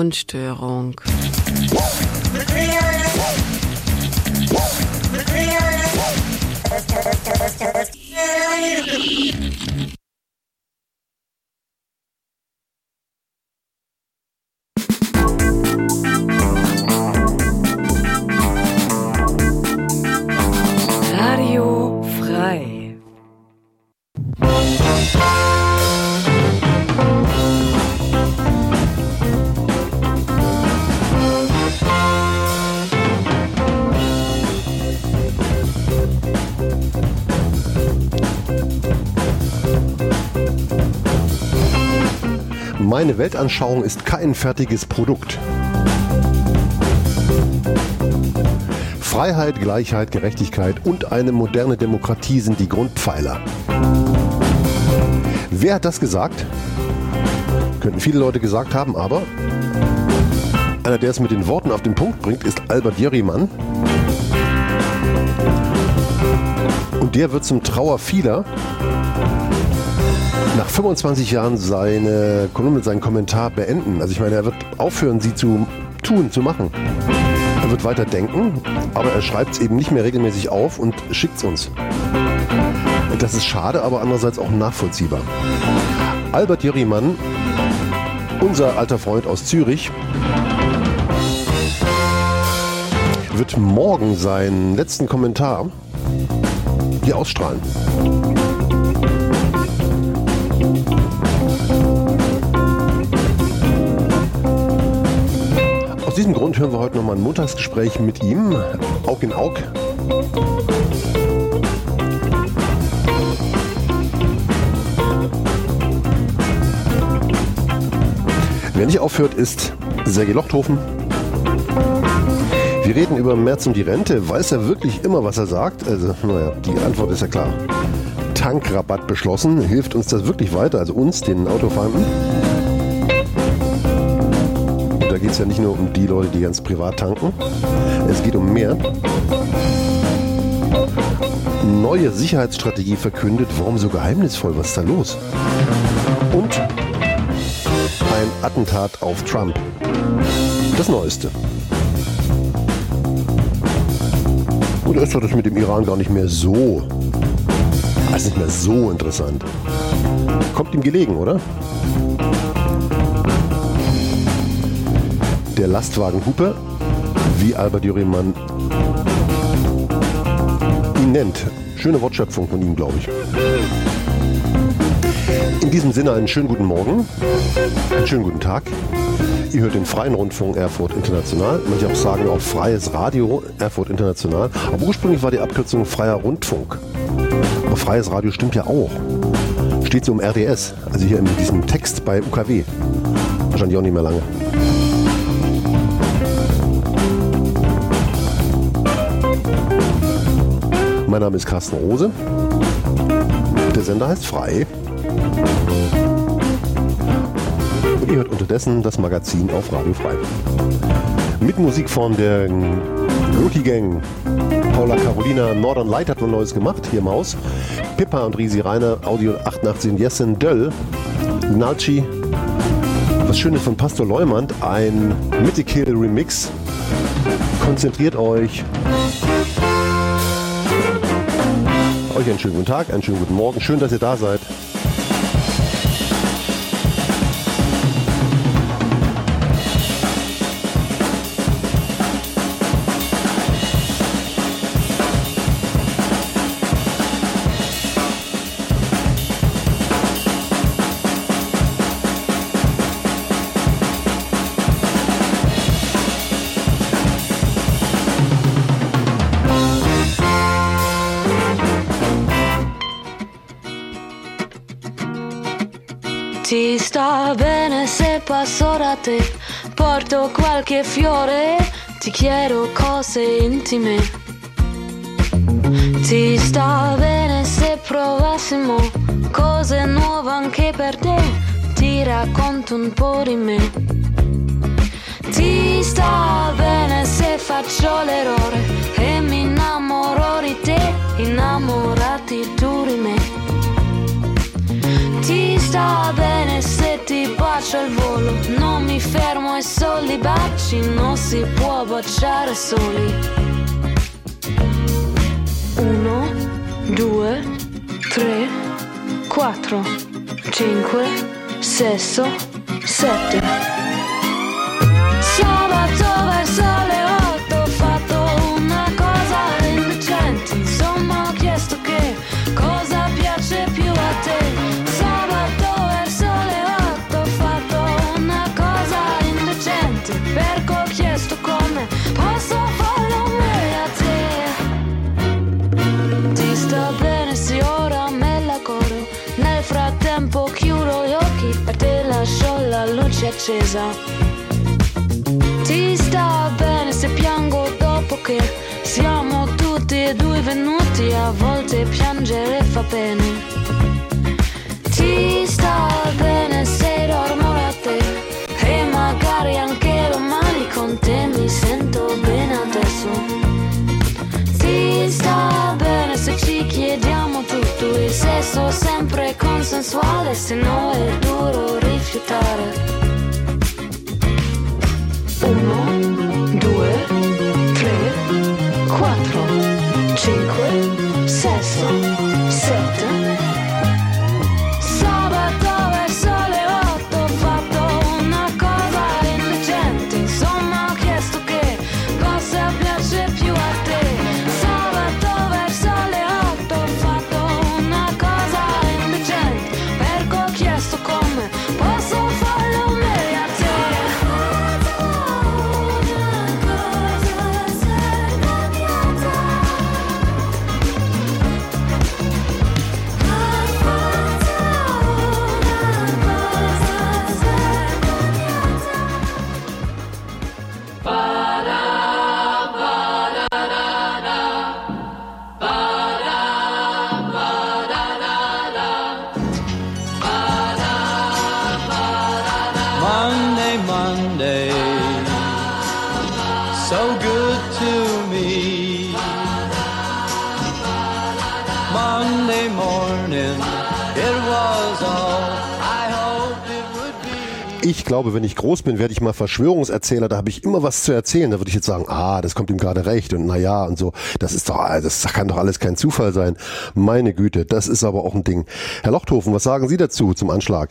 Tonstörung. Radio frei. Meine Weltanschauung ist kein fertiges Produkt. Freiheit, Gleichheit, Gerechtigkeit und eine moderne Demokratie sind die Grundpfeiler. Wer hat das gesagt? Könnten viele Leute gesagt haben, aber einer, der es mit den Worten auf den Punkt bringt, ist Albert Jörimann. Und der wird zum Trauer vieler nach 25 Jahren seine Kolumne, seinen Kommentar beenden. Also ich meine, er wird aufhören, sie zu machen. Er wird weiter denken, aber er schreibt es eben nicht mehr regelmäßig auf und schickt es uns. Das ist schade, aber andererseits auch nachvollziehbar. Albert Jörimann, unser alter Freund aus Zürich, wird morgen seinen letzten Kommentar hier ausstrahlen. Aus diesem Grund hören wir heute nochmal ein Montagsgespräch mit ihm, Aug in Aug. Wer nicht aufhört, ist Sergej Lochthofen. Wir reden über Merz und die Rente. Weiß er wirklich immer, was er sagt? Also, naja, die Antwort ist ja klar. Tankrabatt beschlossen. Hilft uns das wirklich weiter? Also uns, den Autofahrenden? Da geht es ja nicht nur um die Leute, die ganz privat tanken. Es geht um mehr. Neue Sicherheitsstrategie verkündet. Warum so geheimnisvoll? Was ist da los? Und ein Attentat auf Trump. Das Neueste. Oder ist doch das mit dem Iran gar nicht mehr so? Also nicht mehr so interessant. Kommt ihm gelegen, oder? Der Lastwagen-Hupe, wie Albert Jörimann ihn nennt. Schöne Wortschöpfung von ihm, glaube ich. In diesem Sinne einen schönen guten Morgen, einen schönen guten Tag. Ihr hört den Freien Rundfunk Erfurt International. Manche auch sagen auch Freies Radio Erfurt International. Aber ursprünglich war die Abkürzung Freier Rundfunk. Aber Freies Radio stimmt ja auch. Steht so im RDS, also hier in diesem Text bei UKW. Wahrscheinlich auch nicht mehr lange. Mein Name ist Carsten Rose. Der Sender heißt Frei. Und ihr hört unterdessen das Magazin auf Radio Frei. Mit Musik von der Rookie Gang. Paula Carolina, Northern Light hat was Neues gemacht, hier im Haus. Pippa und Risi Rainer, Audio 88 und Jessen Döll. Nalci. Was Schönes von Pastor Leumand, ein Mythical Remix. Konzentriert euch. Euch einen schönen guten Tag, einen schönen guten Morgen. Schön, dass ihr da seid. Ti sta bene se passo da te, porto qualche fiore, ti chiedo cose intime. Ti sta bene se provassimo cose nuove anche per te, ti racconto un po' di me. Ti sta bene se faccio l'errore e mi innamoro di te, innamorati tu di me. Ti sta bene se ti bacio al volo, non mi fermo e solo soldi, baci, non si può baciare soli. 1, 2, 3, 4, 5, 6, 7. Sabato verso le 8 ho fatto una cosa indecente. Insomma ho chiesto che cosa piace più a te. Sabato verso le 8 ho fatto una cosa indecente, perché ho chiesto come posso farlo meglio a te. Ti sta bene se ora me la corro, nel frattempo chiudo gli occhi e te lascio la luce accesa. Ti sta bene se piango dopo che siamo tutti e due venuti, a volte piangere fa bene. Ti sta bene se dormo da te e magari anche domani con te mi sento bene adesso. Ti sta bene se ci chiediamo tutto, il sesso sempre consensuale, se no è duro rifiutare. 1, 2, 3, 4, 5, 6, 7. Sabato verso le 8 ho fatto una cosa indecente. Insomma ho chiesto che cosa piace più a te. Sabato verso le 8 ho fatto una cosa indecente, perché ho chiesto come posso farlo meglio a te. Monday, Monday, so good to me. Monday morning, it was all I hoped it would be. Ich glaube, wenn ich groß bin, werde ich mal Verschwörungserzähler, da habe ich immer was zu erzählen. Da würde ich jetzt sagen, das kommt ihm gerade recht und naja und so. Das kann doch alles kein Zufall sein. Meine Güte, das ist aber auch ein Ding. Herr Lochthofen, was sagen Sie dazu zum Anschlag?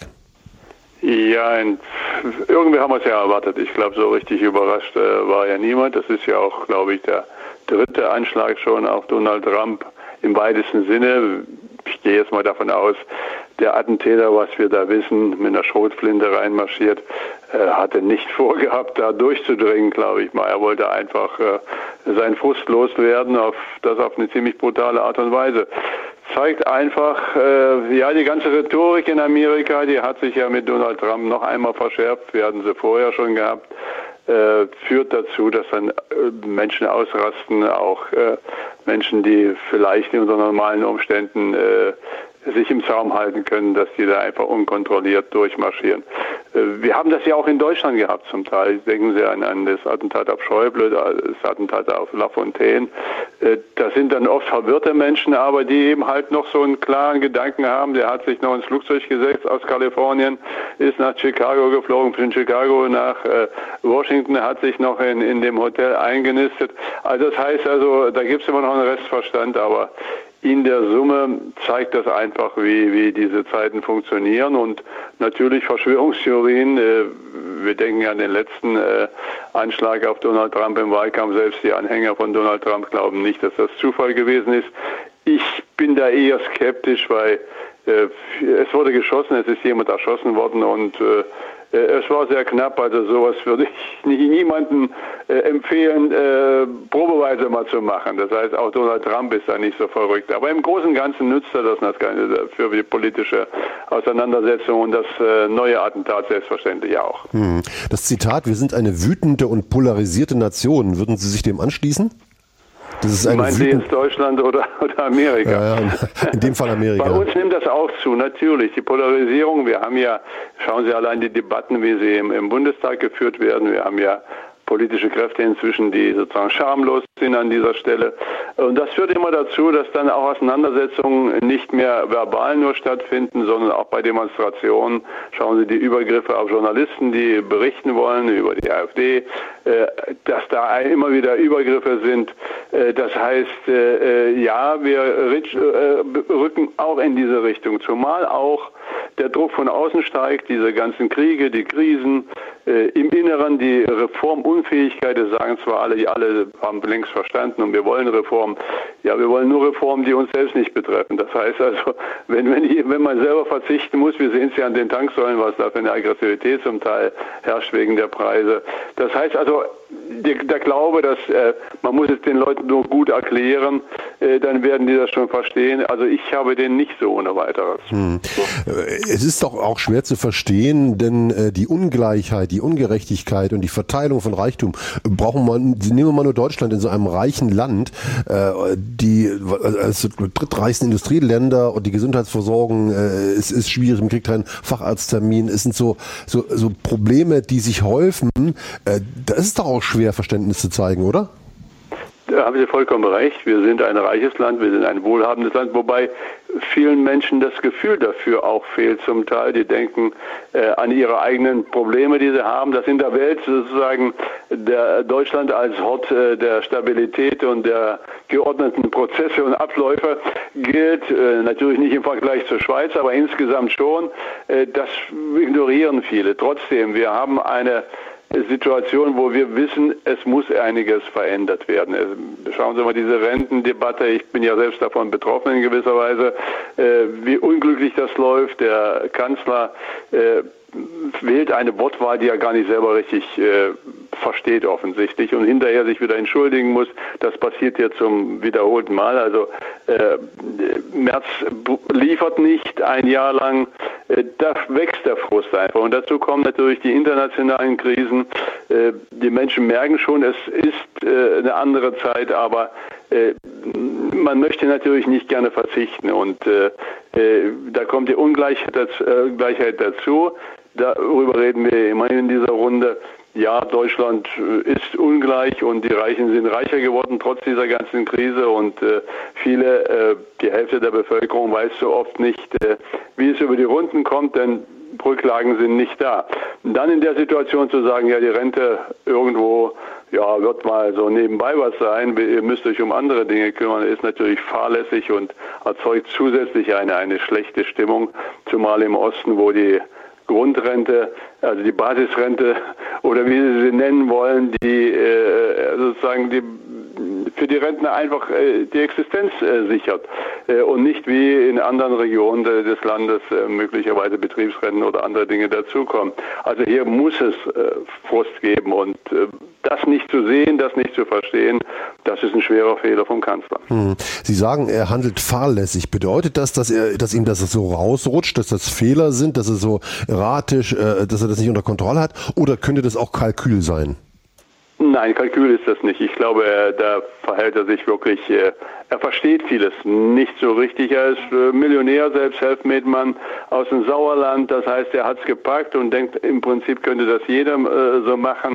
Ja, irgendwie haben wir es ja erwartet. Ich glaube, so richtig überrascht war ja niemand. Das ist ja auch, glaube ich, der dritte Anschlag schon auf Donald Trump im weitesten Sinne. Ich gehe jetzt mal davon aus, der Attentäter, was wir da wissen, mit einer Schrotflinte reinmarschiert, hatte nicht vorgehabt, da durchzudringen, glaube ich mal. Er wollte einfach seinen Frust loswerden, auf eine ziemlich brutale Art und Weise. Zeigt einfach, die ganze Rhetorik in Amerika, die hat sich ja mit Donald Trump noch einmal verschärft. Wir hatten sie vorher schon gehabt. Führt dazu, dass dann Menschen ausrasten, auch Menschen, die vielleicht unter normalen Umständen sich im Zaum halten können, dass die da einfach unkontrolliert durchmarschieren. Wir haben das ja auch in Deutschland gehabt zum Teil. Denken Sie an das Attentat auf Schäuble, das Attentat auf Lafontaine. Das sind dann oft verwirrte Menschen, aber die eben halt noch so einen klaren Gedanken haben. Der hat sich noch ins Flugzeug gesetzt aus Kalifornien, ist nach Chicago geflogen, von Chicago nach Washington, hat sich noch in dem Hotel eingenistet. Also das heißt da gibt es immer noch einen Restverstand, aber in der Summe zeigt das einfach, wie diese Zeiten funktionieren und natürlich Verschwörungstheorien. Wir denken an den letzten Anschlag auf Donald Trump im Wahlkampf. Selbst die Anhänger von Donald Trump glauben nicht, dass das Zufall gewesen ist. Ich bin da eher skeptisch, weil es wurde geschossen, es ist jemand erschossen worden und es war sehr knapp, also sowas würde ich niemandem empfehlen, probeweise mal zu machen. Das heißt, auch Donald Trump ist da nicht so verrückt. Aber im Großen und Ganzen nützt er das für die politische Auseinandersetzung und das neue Attentat selbstverständlich auch. Das Zitat, wir sind eine wütende und polarisierte Nation, würden Sie sich dem anschließen? Das ist Meinen Sie jetzt Deutschland oder Amerika? Ja, in dem Fall Amerika. Bei uns nimmt das auch zu, natürlich. Die Polarisierung, wir haben ja, schauen Sie allein die Debatten, wie sie im Bundestag geführt werden, wir haben ja politische Kräfte inzwischen, die sozusagen schamlos sind an dieser Stelle. Und das führt immer dazu, dass dann auch Auseinandersetzungen nicht mehr verbal nur stattfinden, sondern auch bei Demonstrationen. Schauen Sie die Übergriffe auf Journalisten, die berichten wollen über die AfD, dass da immer wieder Übergriffe sind. Das heißt, ja, wir rücken auch in diese Richtung, zumal auch der Druck von außen steigt, diese ganzen Kriege, die Krisen, im Inneren die Reformunfähigkeit, das sagen zwar alle haben längst verstanden und wir wollen Reformen. Ja, wir wollen nur Reformen, die uns selbst nicht betreffen. Das heißt also, wenn man selber verzichten muss, wir sehen es ja an den Tanksäulen, was da für eine Aggressivität zum Teil herrscht wegen der Preise. Das heißt also, der Glaube, dass man muss es den Leuten nur gut erklären, dann werden die das schon verstehen. Also ich habe den nicht so ohne weiteres. Es ist doch auch schwer zu verstehen, denn die Ungleichheit, die Ungerechtigkeit und die Verteilung von Reichtum nehmen wir mal nur Deutschland in so einem reichen Land, als drittreichsten Industrieländer und die Gesundheitsversorgung ist schwierig, man kriegt keinen Facharzttermin, es sind so Probleme, die sich häufen. Da ist es doch auch schwer, Verständnis zu zeigen, oder? Da haben Sie vollkommen recht. Wir sind ein reiches Land, wir sind ein wohlhabendes Land, wobei vielen Menschen das Gefühl dafür auch fehlt zum Teil. Die denken an ihre eigenen Probleme, die sie haben. Dass in der Welt sozusagen Deutschland als Hort der Stabilität und der geordneten Prozesse und Abläufe gilt. Natürlich nicht im Vergleich zur Schweiz, aber insgesamt schon. Das ignorieren viele. Trotzdem, wir haben eine Situation, wo wir wissen, es muss einiges verändert werden. Schauen Sie mal diese Rentendebatte, ich bin ja selbst davon betroffen in gewisser Weise, wie unglücklich das läuft. Der Kanzler wählt eine Wortwahl, die er gar nicht selber richtig versteht offensichtlich und hinterher sich wieder entschuldigen muss. Das passiert jetzt zum wiederholten Mal. Also Merz liefert nicht ein Jahr lang. Da wächst der Frust einfach. Und dazu kommen natürlich die internationalen Krisen. Die Menschen merken schon, es ist eine andere Zeit, aber man möchte natürlich nicht gerne verzichten. Und da kommt die Ungleichheit dazu. Darüber reden wir immerhin in dieser Runde. Ja, Deutschland ist ungleich und die Reichen sind reicher geworden trotz dieser ganzen Krise und die Hälfte der Bevölkerung weiß so oft nicht, wie es über die Runden kommt, denn Rücklagen sind nicht da. Und dann in der Situation zu sagen, ja, die Rente irgendwo, ja, wird mal so nebenbei was sein, ihr müsst euch um andere Dinge kümmern, ist natürlich fahrlässig und erzeugt zusätzlich eine schlechte Stimmung, zumal im Osten, wo die Grundrente, also die Basisrente oder wie Sie sie nennen wollen, die sozusagen für die Rentner einfach die Existenz sichert und nicht wie in anderen Regionen des Landes möglicherweise Betriebsrenten oder andere Dinge dazukommen. Also hier muss es Frust geben und das nicht zu sehen, das nicht zu verstehen, das ist ein schwerer Fehler vom Kanzler. Sie sagen, er handelt fahrlässig. Bedeutet das, dass ihm das so rausrutscht, dass das Fehler sind, dass er so erratisch, dass er das nicht unter Kontrolle hat? Oder könnte das auch Kalkül sein? Nein, Kalkül ist das nicht. Ich glaube, da verhält er sich wirklich, er versteht vieles nicht so richtig. Er ist Millionär, selbst Selfmade-Mann aus dem Sauerland. Das heißt, er hat es gepackt und denkt, im Prinzip könnte das jeder so machen.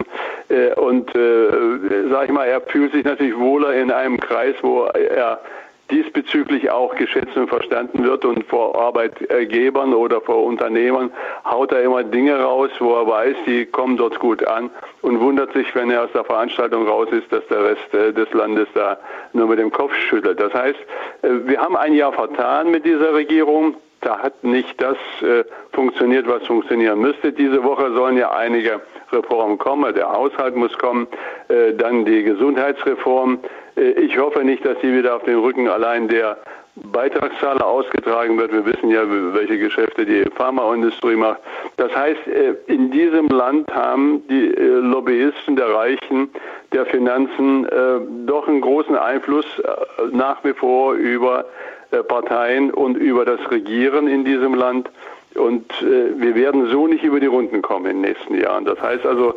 Sag ich mal, er fühlt sich natürlich wohler in einem Kreis, wo er diesbezüglich auch geschätzt und verstanden wird und vor Arbeitgebern oder vor Unternehmern haut er immer Dinge raus, wo er weiß, die kommen dort gut an und wundert sich, wenn er aus der Veranstaltung raus ist, dass der Rest des Landes da nur mit dem Kopf schüttelt. Das heißt, wir haben ein Jahr vertan mit dieser Regierung. Da hat nicht das funktioniert, was funktionieren müsste. Diese Woche sollen ja einige Reformen kommen. Der Haushalt muss kommen, dann die Gesundheitsreform. Ich hoffe nicht, dass sie wieder auf den Rücken allein der Beitragszahler ausgetragen wird. Wir wissen ja, welche Geschäfte die Pharmaindustrie macht. Das heißt, in diesem Land haben die Lobbyisten der Reichen, der Finanzen doch einen großen Einfluss nach wie vor über Parteien und über das Regieren in diesem Land. Und wir werden so nicht über die Runden kommen in den nächsten Jahren. Das heißt also,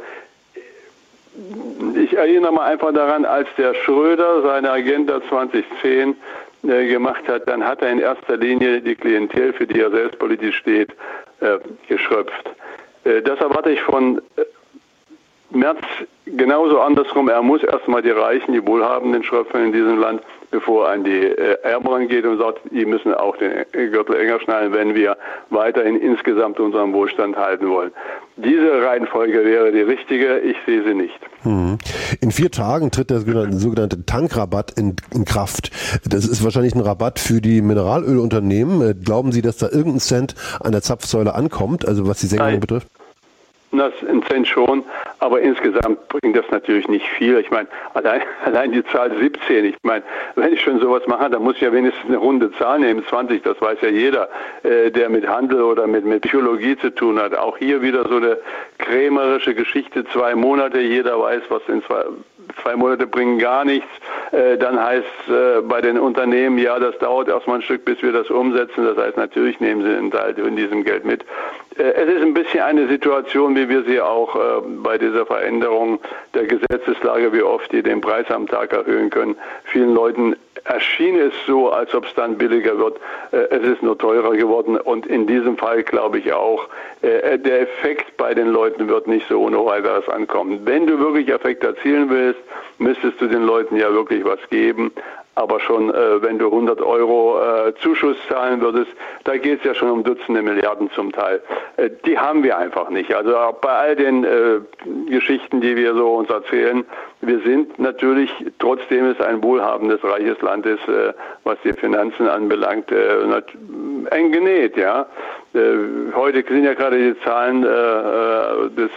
ich erinnere mal einfach daran, als der Schröder seine Agenda 2010 gemacht hat, dann hat er in erster Linie die Klientel, für die er selbst politisch steht, geschröpft. Das erwarte ich von Merz genauso andersrum, er muss erstmal die Reichen, die Wohlhabenden schröpfen in diesem Land, bevor er an die Ärmeren geht und sagt, die müssen auch den Gürtel enger schnallen, wenn wir weiterhin insgesamt unseren Wohlstand halten wollen. Diese Reihenfolge wäre die richtige, ich sehe sie nicht. In 4 Tagen tritt der sogenannte Tankrabatt in Kraft. Das ist wahrscheinlich ein Rabatt für die Mineralölunternehmen. Glauben Sie, dass da irgendein Cent an der Zapfsäule ankommt, also was die Senkung betrifft? Das ein Cent schon, aber insgesamt bringt das natürlich nicht viel. Ich meine, allein die Zahl 17, ich meine, wenn ich schon sowas mache, dann muss ich ja wenigstens eine runde Zahl nehmen, 20, das weiß ja jeder, der mit Handel oder mit Psychologie zu tun hat. Auch hier wieder so eine krämerische Geschichte, 2 Monate, jeder weiß, was in 2 Monate bringen gar nichts. Dann heißt es bei den Unternehmen, ja, das dauert erstmal ein Stück, bis wir das umsetzen. Das heißt, natürlich nehmen sie einen Teil von diesem Geld mit. Es ist ein bisschen eine Situation, wie wir sie auch bei dieser Veränderung der Gesetzeslage, wie oft die den Preis am Tag erhöhen können. Vielen Leuten erschien es so, als ob es dann billiger wird. Es ist nur teurer geworden und in diesem Fall glaube ich auch, der Effekt bei den Leuten wird nicht so ohne weiteres ankommen. Wenn du wirklich Effekt erzielen willst, müsstest du den Leuten ja wirklich was geben. Aber schon, wenn du 100 Euro Zuschuss zahlen würdest, da geht es ja schon um Dutzende Milliarden zum Teil. Die haben wir einfach nicht. Also auch bei all den Geschichten, die wir so uns erzählen, wir sind natürlich, trotzdem es ein wohlhabendes, reiches Land ist, was die Finanzen anbelangt, eng genäht. Ja. Heute sind ja gerade die Zahlen des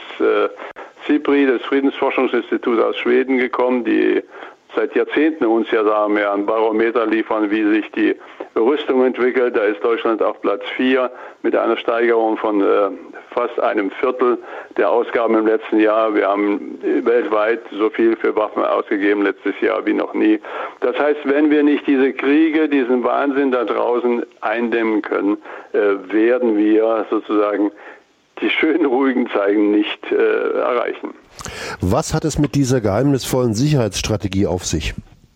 SIPRI, des Friedensforschungsinstituts aus Schweden gekommen, die seit Jahrzehnten uns ja sagen wir ein Barometer liefern, wie sich die Rüstung entwickelt. Da ist Deutschland auf Platz 4 mit einer Steigerung von fast einem Viertel der Ausgaben im letzten Jahr. Wir haben weltweit so viel für Waffen ausgegeben letztes Jahr wie noch nie. Das heißt, wenn wir nicht diese Kriege, diesen Wahnsinn da draußen eindämmen können, werden wir sozusagen die schönen, ruhigen Zeiten nicht erreichen. Was hat es mit dieser geheimnisvollen Sicherheitsstrategie auf sich?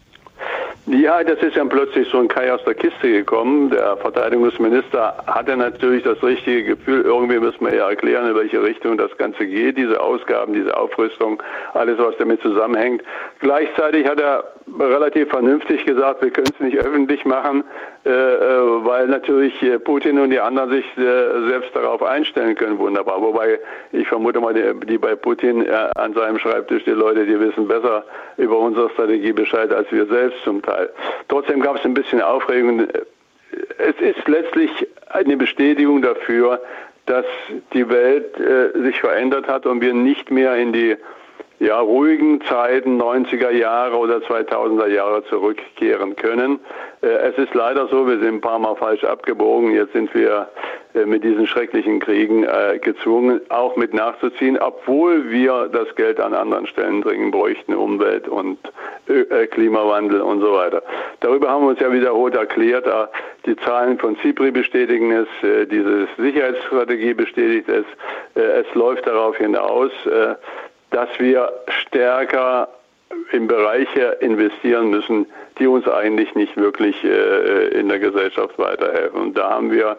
Ja, das ist ja plötzlich so ein Kai aus der Kiste gekommen. Der Verteidigungsminister hatte natürlich das richtige Gefühl, irgendwie müssen wir ja erklären, in welche Richtung das Ganze geht, diese Ausgaben, diese Aufrüstung, alles, was damit zusammenhängt. Gleichzeitig hat er relativ vernünftig gesagt, wir können es nicht öffentlich machen, weil natürlich Putin und die anderen sich selbst darauf einstellen können, wunderbar. Wobei, ich vermute mal, die bei Putin an seinem Schreibtisch, die Leute, die wissen besser über unsere Strategie Bescheid als wir selbst zum Teil. Trotzdem gab es ein bisschen Aufregung. Es ist letztlich eine Bestätigung dafür, dass die Welt sich verändert hat und wir nicht mehr in die ruhigen Zeiten 90er Jahre oder 2000er Jahre zurückkehren können. Es ist leider so, wir sind ein paar Mal falsch abgebogen. Jetzt sind wir mit diesen schrecklichen Kriegen gezwungen, auch mit nachzuziehen, obwohl wir das Geld an anderen Stellen dringend bräuchten, Umwelt und Klimawandel und so weiter. Darüber haben wir uns ja wiederholt erklärt. Die Zahlen von SIPRI bestätigen es, diese Sicherheitsstrategie bestätigt es. Es läuft darauf hinaus, dass wir stärker in Bereiche investieren müssen, die uns eigentlich nicht wirklich in der Gesellschaft weiterhelfen. Und da haben wir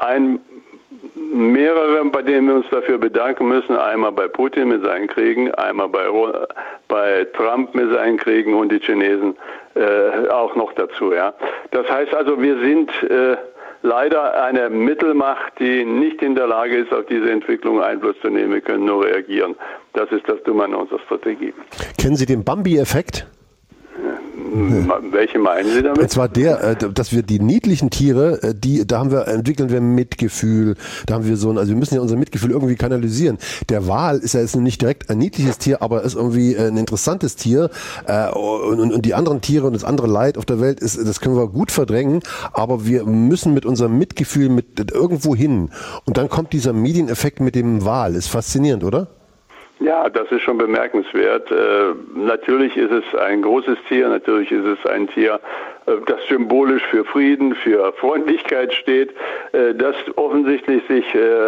mehrere, bei denen wir uns dafür bedanken müssen. Einmal bei Putin mit seinen Kriegen, einmal bei Trump mit seinen Kriegen und die Chinesen auch noch dazu. Ja. Das heißt also, wir sind leider eine Mittelmacht, die nicht in der Lage ist, auf diese Entwicklung Einfluss zu nehmen. Wir können nur reagieren. Das ist das Dumme an unserer Strategie. Kennen Sie den Bambi-Effekt? Welche meinen Sie damit? Und zwar dass wir die niedlichen Tiere, entwickeln wir Mitgefühl, da haben wir wir müssen ja unser Mitgefühl irgendwie kanalisieren. Der Wal ist ja jetzt nicht direkt ein niedliches Tier, aber ist irgendwie ein interessantes Tier und die anderen Tiere und das andere Leid auf der Welt, das können wir gut verdrängen, aber wir müssen mit unserem Mitgefühl irgendwo hin. Und dann kommt dieser Medieneffekt mit dem Wal. Ist faszinierend, oder? Ja, das ist schon bemerkenswert. Natürlich ist es ein großes Tier, natürlich ist es ein Tier, das symbolisch für Frieden, für Freundlichkeit steht, das offensichtlich sich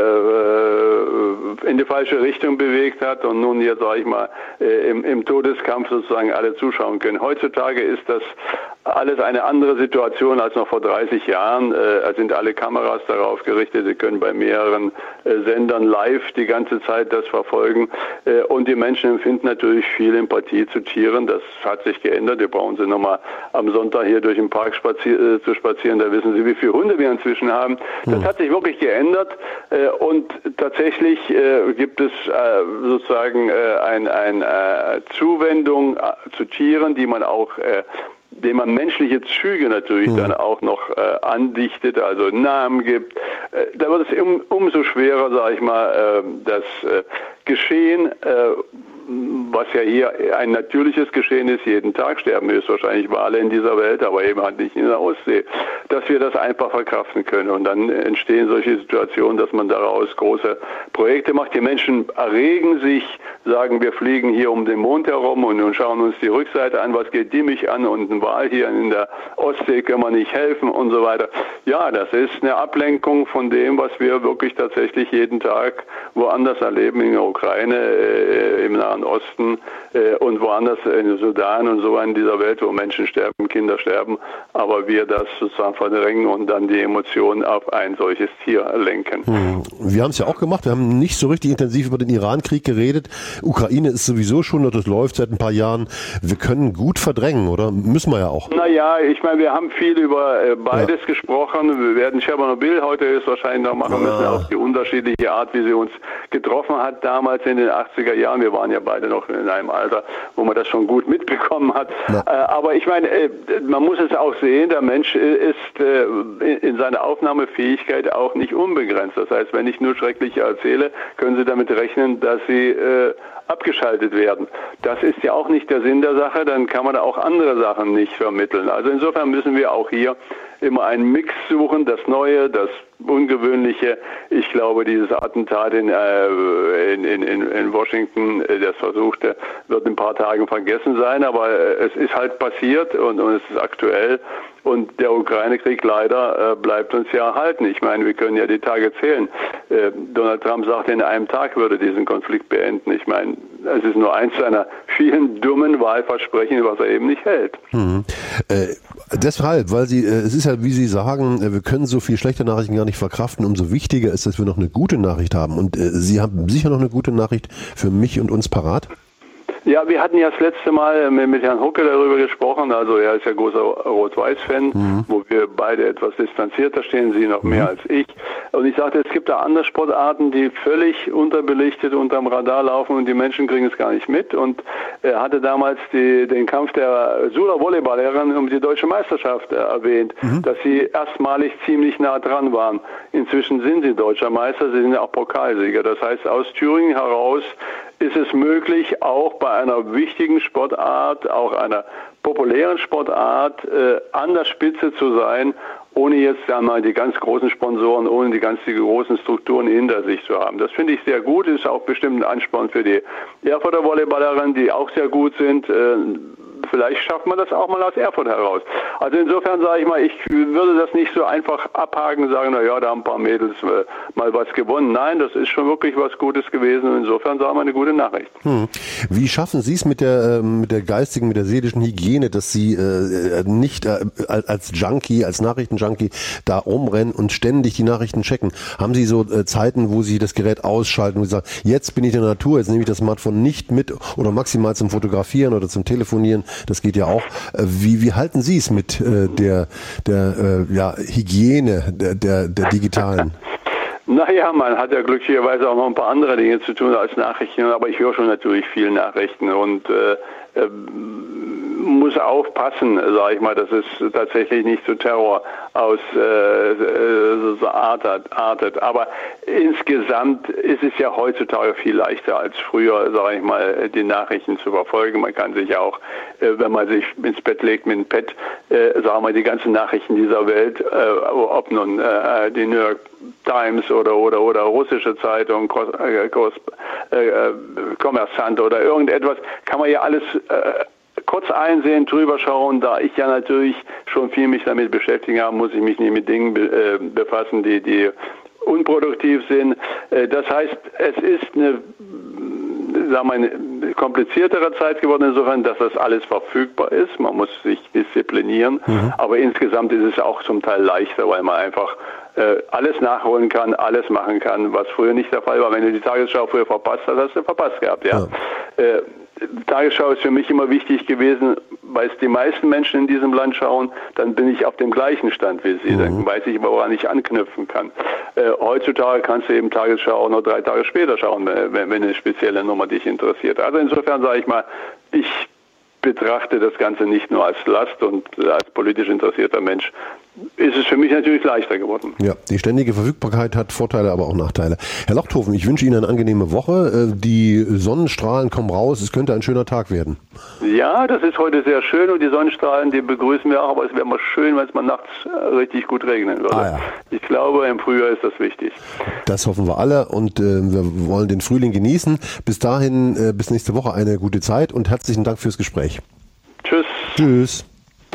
in die falsche Richtung bewegt hat und nun hier, sage ich mal, im Todeskampf sozusagen alle zuschauen können. Heutzutage ist das alles eine andere Situation als noch vor 30 Jahren. Es sind alle Kameras darauf gerichtet. Sie können bei mehreren Sendern live die ganze Zeit das verfolgen. Und die Menschen empfinden natürlich viel Empathie zu Tieren. Das hat sich geändert. Wir brauchen sie nochmal am Sonntag hier durch den Park zu spazieren. Da wissen Sie, wie viele Hunde wir inzwischen haben. Das hat sich wirklich geändert. Und tatsächlich gibt es sozusagen eine Zuwendung zu Tieren, die man auch dem man menschliche Züge natürlich dann auch noch andichtet, also Namen gibt. Da wird es umso schwerer, sage ich mal, das Geschehen, was ja hier ein natürliches Geschehen ist, jeden Tag sterben höchstwahrscheinlich Wale in dieser Welt, aber eben halt nicht in der Ostsee, dass wir das einfach verkraften können. Und dann entstehen solche Situationen, dass man daraus große Projekte macht. Die Menschen erregen sich, sagen, wir fliegen hier um den Mond herum und schauen uns die Rückseite an, was geht die mich an und ein Wal hier in der Ostsee können wir nicht helfen und so weiter. Ja, das ist eine Ablenkung von dem, was wir wirklich tatsächlich jeden Tag woanders erleben, in der Ukraine, im Nahen Osten und woanders in Sudan und so in dieser Welt, wo Menschen sterben, Kinder sterben, aber wir das sozusagen verdrängen und dann die Emotionen auf ein solches Tier lenken. Wir haben es ja auch gemacht, wir haben nicht so richtig intensiv über den Irankrieg geredet. Ukraine ist sowieso schon, das läuft seit ein paar Jahren. Wir können gut verdrängen, oder? Müssen wir ja auch. Naja, ich meine, wir haben viel über beides gesprochen. Wir werden Tschernobyl heute höchstwahrscheinlich noch machen müssen, auf die unterschiedliche Art, wie sie uns getroffen hat damals in den 80er Jahren. Wir waren ja beide noch in einem Alter, wo man das schon gut mitbekommen hat. Aber ich meine, man muss es auch sehen, der Mensch ist in seiner Aufnahmefähigkeit auch nicht unbegrenzt. Das heißt, wenn ich nur Schreckliche erzähle, können Sie damit rechnen, dass Sie abgeschaltet werden. Das ist ja auch nicht der Sinn der Sache, dann kann man auch andere Sachen nicht vermitteln. Also insofern müssen wir auch hier immer einen Mix suchen, das Neue, das Ungewöhnliche. Ich glaube, dieses Attentat in Washington, das versuchte, wird in ein paar Tagen vergessen sein, aber es ist halt passiert und es ist aktuell. Und der Ukraine-Krieg leider bleibt uns ja erhalten. Ich meine, wir können ja die Tage zählen. Donald Trump sagte, in einem Tag würde diesen Konflikt beenden. Ich meine, es ist nur eins seiner vielen dummen Wahlversprechen, was er eben nicht hält. Deshalb, weil es ist ja, wie Sie sagen, wir können so viel schlechte Nachrichten gar nicht verkraften. Umso wichtiger ist, dass wir noch eine gute Nachricht haben. Und Sie haben sicher noch eine gute Nachricht für mich und uns parat? Ja, wir hatten ja das letzte Mal mit Herrn Hucke darüber gesprochen, also er ist ja großer Rot-Weiß-Fan, wo wir beide etwas distanzierter stehen, Sie noch mehr als ich. Und ich sagte, es gibt da andere Sportarten, die völlig unterbelichtet unterm Radar laufen und die Menschen kriegen es gar nicht mit. Und er hatte damals den Kampf der Sula Volleyballerin um die deutsche Meisterschaft erwähnt, dass sie erstmalig ziemlich nah dran waren. Inzwischen sind sie deutscher Meister, sie sind ja auch Pokalsieger. Das heißt, aus Thüringen heraus ist es möglich, auch bei einer wichtigen Sportart, auch einer populären Sportart, an der Spitze zu sein, ohne jetzt einmal die ganz großen Sponsoren, ohne die ganz großen Strukturen hinter sich zu haben. Das finde ich sehr gut, ist auch bestimmt ein Ansporn für die Erfurter Volleyballerinnen, die auch sehr gut sind. Vielleicht schafft man das auch mal aus Erfurt heraus. Also insofern sage ich mal, ich würde das nicht so einfach abhaken, sagen, na ja, da haben ein paar Mädels mal was gewonnen. Nein, das ist schon wirklich was Gutes gewesen und insofern sagen wir eine gute Nachricht. Wie schaffen Sie es mit der geistigen, mit der seelischen Hygiene, dass Sie nicht als Junkie, als Nachrichtenjunkie da rumrennen und ständig die Nachrichten checken? Haben Sie so Zeiten, wo Sie das Gerät ausschalten und sagen, jetzt bin ich in der Natur, jetzt nehme ich das Smartphone nicht mit oder maximal zum Fotografieren oder zum Telefonieren? Das geht ja auch. Wie halten Sie es mit der Hygiene der digitalen? Naja, man hat ja glücklicherweise auch noch ein paar andere Dinge zu tun als Nachrichten, aber ich höre schon natürlich viele Nachrichten und muss aufpassen, sage ich mal, dass es tatsächlich nicht zu Terror artet. Aber insgesamt ist es ja heutzutage viel leichter als früher, sage ich mal, die Nachrichten zu verfolgen. Man kann sich ja auch, wenn man sich ins Bett legt mit dem Pad, sagen wir mal, die ganzen Nachrichten dieser Welt, ob nun die New York Times oder russische Zeitung, Kommersant oder irgendetwas, kann man ja alles kurz einsehen, drüber schauen. Da ich ja natürlich schon viel mich damit beschäftigt habe, muss ich mich nicht mit Dingen befassen, die unproduktiv sind. Das heißt, es ist eine kompliziertere Zeit geworden insofern, dass das alles verfügbar ist. Man muss sich disziplinieren, aber insgesamt ist es auch zum Teil leichter, weil man einfach alles nachholen kann, alles machen kann, was früher nicht der Fall war. Wenn du die Tagesschau früher verpasst hast, hast du verpasst gehabt. Ja. Tagesschau ist für mich immer wichtig gewesen, weil es die meisten Menschen in diesem Land schauen, dann bin ich auf dem gleichen Stand wie sie. Dann weiß ich, woran ich anknüpfen kann. Heutzutage kannst du eben Tagesschau auch noch 3 Tage später schauen, wenn eine spezielle Nummer dich interessiert. Also insofern sage ich mal, ich betrachte das Ganze nicht nur als Last und als politisch interessierter Mensch ist es für mich natürlich leichter geworden. Ja, die ständige Verfügbarkeit hat Vorteile, aber auch Nachteile. Herr Lochthofen, ich wünsche Ihnen eine angenehme Woche. Die Sonnenstrahlen kommen raus. Es könnte ein schöner Tag werden. Ja, das ist heute sehr schön und die Sonnenstrahlen, die begrüßen wir auch, aber es wäre mal schön, wenn es mal nachts richtig gut regnen würde. Ja. Ich glaube, im Frühjahr ist das wichtig. Das hoffen wir alle und wir wollen den Frühling genießen. Bis dahin, bis nächste Woche eine gute Zeit und herzlichen Dank fürs Gespräch. Tschüss. Tschüss.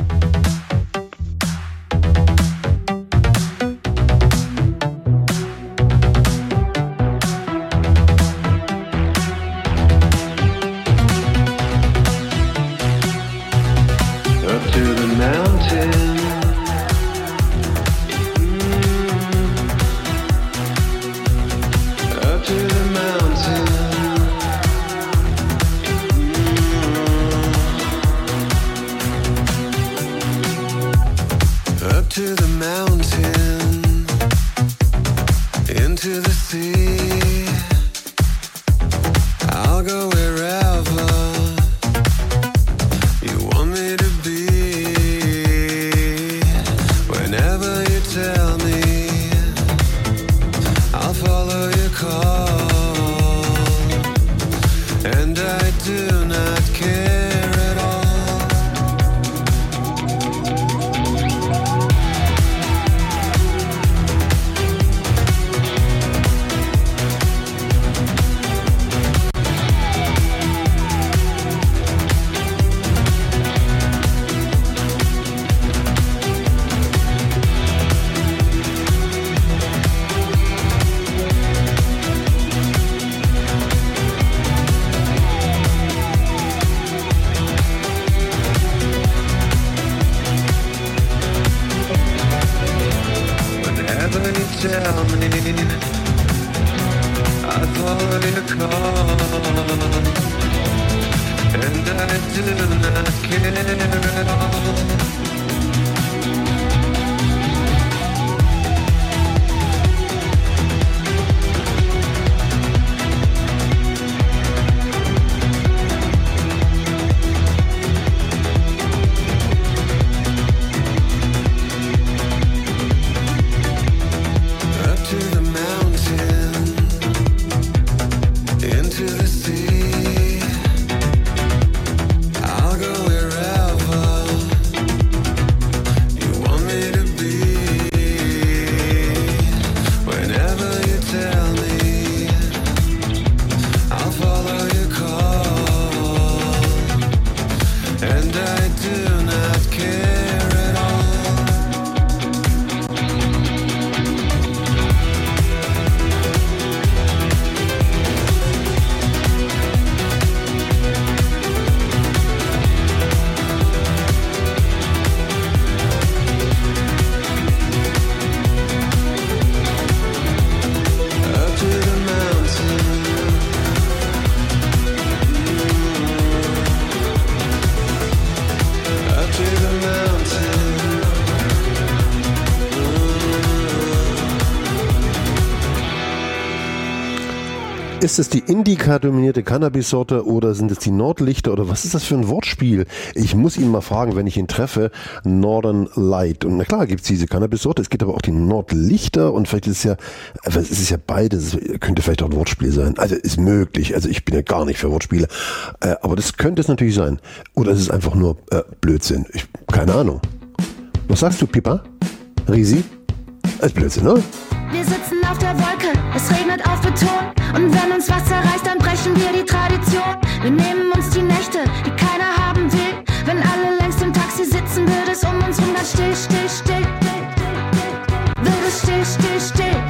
Ist es die Indica-dominierte Cannabis-Sorte oder sind es die Nordlichter oder was ist das für ein Wortspiel? Ich muss ihn mal fragen, wenn ich ihn treffe, Northern Light. Und na klar gibt es diese Cannabis-Sorte, es gibt aber auch die Nordlichter und vielleicht ist es ja beides, könnte vielleicht auch ein Wortspiel sein. Also ist möglich, also ich bin ja gar nicht für Wortspiele, aber das könnte es natürlich sein. Oder ist es einfach nur Blödsinn? Keine Ahnung. Was sagst du, Pippa? Risi? Das ist Blödsinn, oder? Wir sitzen auf der Wolke, es regnet auf Beton. Und wenn uns was zerreißt, dann brechen wir die Tradition. Wir nehmen uns die Nächte, die keiner haben will. immer still, still, still. Wird es still, still, still.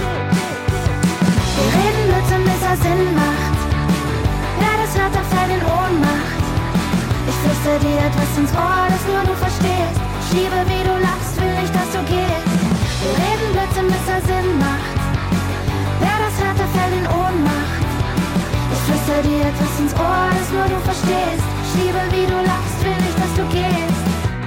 Wir reden Blödsinn, bis er Sinn macht. Wer das hört, der fällt in Ohnmacht. Ich flüster dir etwas ins Ohr, das nur du verstehst. Ich liebe, wie du lachst, will nicht, dass du gehst. Wir reden Blödsinn, bis er Sinn macht. Wer das hört, der fällt in Ohnmacht. Ich flüster dir etwas ins Ohr, das nur du verstehst. Ich liebe, wie du lachst, will nicht, dass du gehst.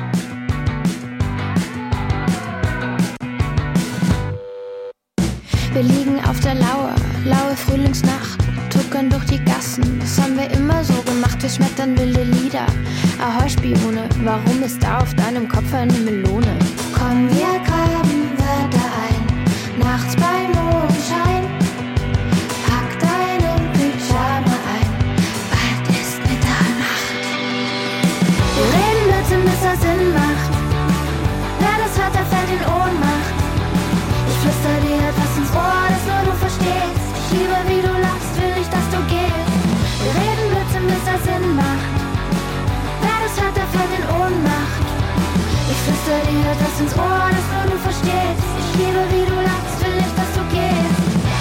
Wir liegen auf der Lauer, laue Frühlingsnacht, tuckern durch die Gassen, das haben wir immer so gemacht, wir schmettern wilde Lieder. Ahoi Spione, warum ist da auf deinem Kopf eine Melone? Komm, wir graben Wörter ein, nachts bei Mondschein. Pack deinen Pyjama ein, bald ist Mitternacht. Wir reden Blödsinn, bis er Sinn macht. Wer das hört, der fällt in Ohnmacht. Ich flüster dir etwas ins Ohr, das nur du verstehst. Ich liebe, wie du lachst, will nicht, dass du gehst. Wir reden Blödsinn, bis er Sinn macht. Wer das hört, der fällt in Ohnmacht. Ich flüster dir etwas ins Ohr, das nur du verstehst. Ich liebe, wie du lachst, will nicht, dass du gehst.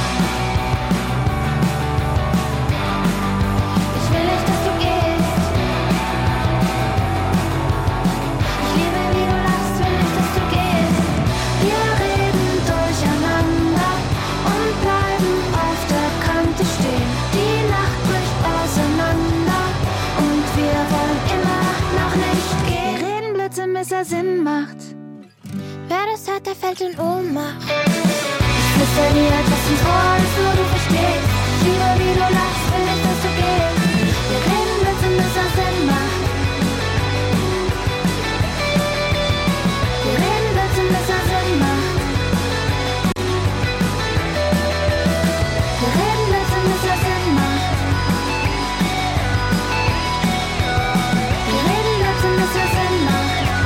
Ich will nicht, dass du gehst. Ich liebe, wie du lachst, will nicht, dass du gehst. Wir reden durcheinander und bleiben auf der Kante stehen. Die Nacht bricht auseinander und wir wollen immer noch nicht gehen. Wir reden Blödsinn, bis er Sinn macht. Wer das hört, der fällt in Ohnmacht. Ich flüster dir etwas ins Ohr, das nur du verstehst. Ich liebe, wie du lachst, will nicht, dass du gehst. Wir reden Blödsinn, bis er Sinn macht. Wir reden Blödsinn, bis er Sinn macht. Wir reden Blödsinn, bis er Sinn macht. Wir reden Blödsinn, bis er Sinn macht.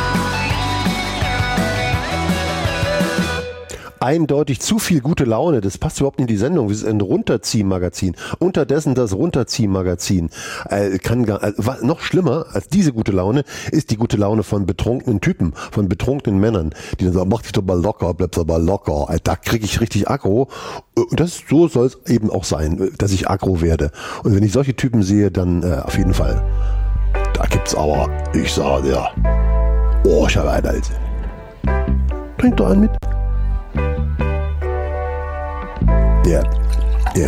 Eindeutig zu viel gute Laune, das passt überhaupt nicht in die Sendung. Wir sind ein Runterziehmagazin. Unterdessen das Runterziehmagazin. Noch schlimmer als diese gute Laune ist die gute Laune von betrunkenen Typen, von betrunkenen Männern, die dann sagen, mach dich doch mal locker, bleib doch mal locker. Da kriege ich richtig Aggro. Und so soll es eben auch sein, dass ich Aggro werde. Und wenn ich solche Typen sehe, dann auf jeden Fall. Da gibt's aber, ich sage dir, oh, ich habe einen Hals. Trink doch einen mit. Ja.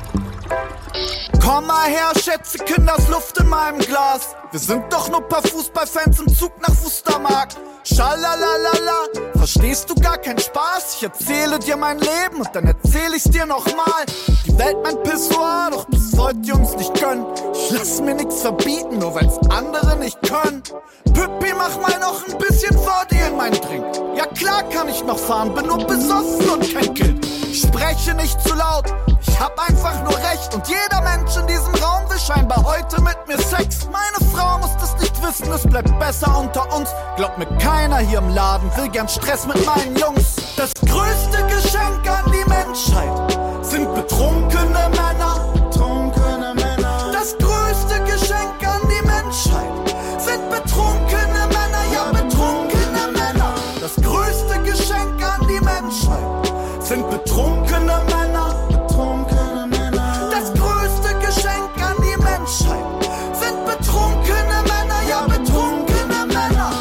Komm mal her, Schätze, Kinders Luft in meinem Glas. Wir sind doch nur paar Fußballfans im Zug nach Wustermark. Schalalalala, verstehst du gar keinen Spaß? Ich erzähle dir mein Leben und dann erzähl ich's dir nochmal. Die Welt mein Pissoir, doch das wollt ihr uns nicht gönnen. Ich lass mir nix verbieten, nur weil's andere nicht können. Püppi, mach mal noch ein bisschen vor dir in meinen Drink. Ja klar kann ich noch fahren, bin nur besoffen und kein Kind. Ich spreche nicht zu laut, ich hab einfach nur recht. Und jeder Mensch in diesem Raum will scheinbar heute mit mir Sex. Meine Frau muss das nicht wissen, es bleibt besser unter uns. Glaub mir, keiner hier im Laden will gern Stress mit meinen Jungs. Das größte Geschenk an die Menschheit sind betrunkene Männer. Betrunkene Männer. Das größte Geschenk an die Menschheit sind betrunkene Männer. Ja, betrunkene Männer. Das größte Geschenk an die Menschheit sind betrunkene Männer. Betrunkene Männer. Das größte Geschenk an die Menschheit sind betrunkene Männer. Ja, betrunkene Männer.